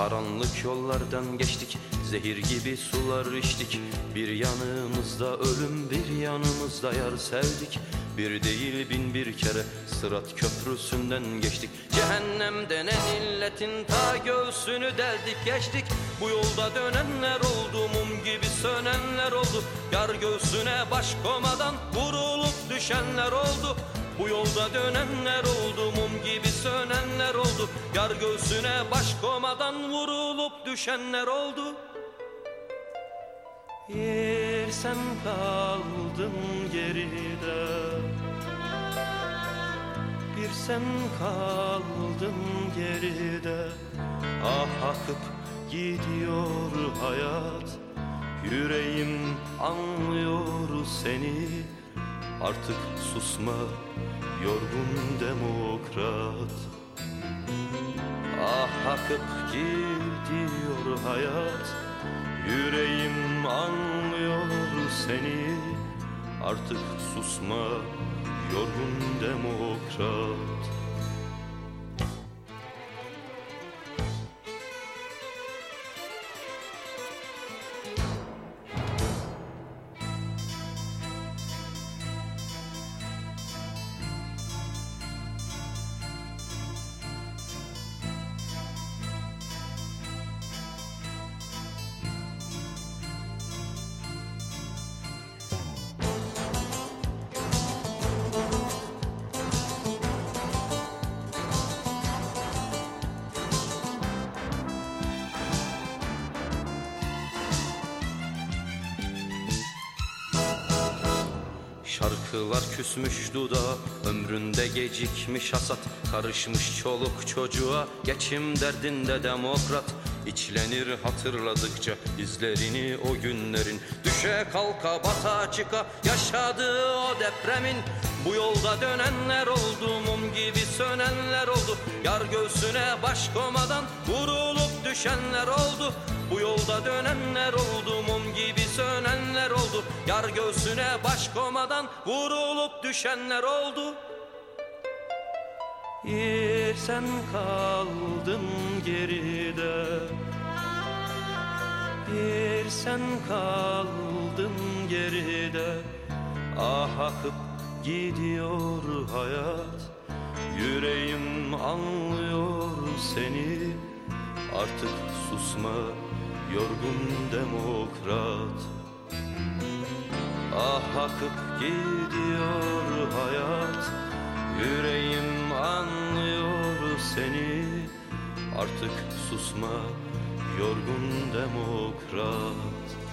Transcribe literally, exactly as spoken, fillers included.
Karanlık yollardan geçtik, zehir gibi sular içtik. Bir yanımızda ölüm, bir yanımızda yar sevdik. Bir değil bin bir kere Sırat köprüsünden geçtik. Cehennem denen illetin ta göğsünü deldik geçtik. Bu yolda dönenler oldu, mum gibi sönenler oldu. Yar göğsüne baş komadan vurulup düşenler oldu. Bu yolda dönenler oldu, mum gibi sönenler oldu. Yar göğsüne baş komadan vurulup düşenler oldu. Yer sen kaldın geride, bir sen kaldın geride. Ah akıp gidiyor hayat, yüreğim anlıyor seni. Artık susma yorgun demokrat. Ah akıp gidiyor hayat, yüreğim anlıyor seni. Artık susma yorgun demokrat. Şarkılar küsmüş dudağa, ömründe gecikmiş hasat. Karışmış çoluk çocuğa, geçim derdinde demokrat. İçlenir hatırladıkça izlerini o günlerin. Düşe kalka bata çıka yaşadığı o depremin. Bu yolda dönenler oldu, mum gibi sönenler oldu. Yar göğsüne baş komadan vurulup düşenler oldu. Bu yolda dönenler oldu, mum gibi sönenler oldu. Yar göğsüne baş komadan vurulup düşenler oldu. Yer sen kaldın geride, yer sen kaldın geride. Ah akıp gidiyor hayat, yüreğim anlıyor seni. Artık susma yorgun demokrat. Ah akıp gidiyor hayat, yüreğim anlıyor seni. Artık susma yorgun demokrat.